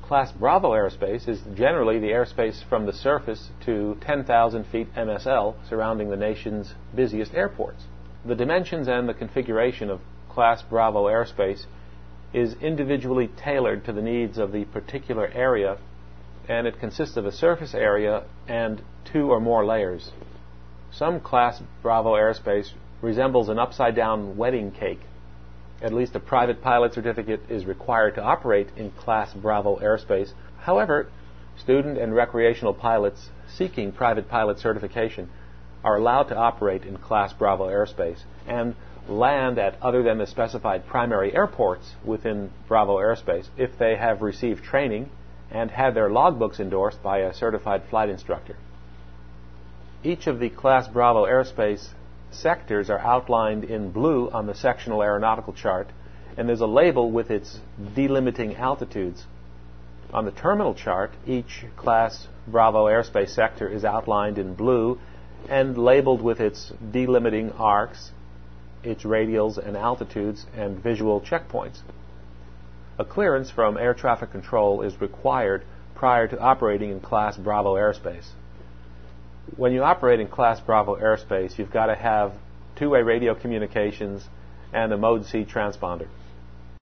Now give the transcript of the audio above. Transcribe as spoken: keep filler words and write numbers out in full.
Class Bravo airspace is generally the airspace from the surface to ten thousand feet M S L surrounding the nation's busiest airports. The dimensions and the configuration of Class Bravo airspace is individually tailored to the needs of the particular area, and it consists of a surface area and two or more layers. Some Class Bravo airspace resembles an upside-down wedding cake. At least a private pilot certificate is required to operate in Class Bravo airspace. However, student and recreational pilots seeking private pilot certification are allowed to operate in Class Bravo airspace and land at other than the specified primary airports within Bravo airspace if they have received training and had their logbooks endorsed by a certified flight instructor. Each of the Class Bravo airspace sectors are outlined in blue on the sectional aeronautical chart, and there's a label with its delimiting altitudes. On the terminal chart, each Class Bravo airspace sector is outlined in blue and labeled with its delimiting arcs, its radials and altitudes, and visual checkpoints. A clearance from air traffic control is required prior to operating in Class Bravo airspace. When you operate in Class Bravo airspace, you've got to have two-way radio communications and a Mode C transponder.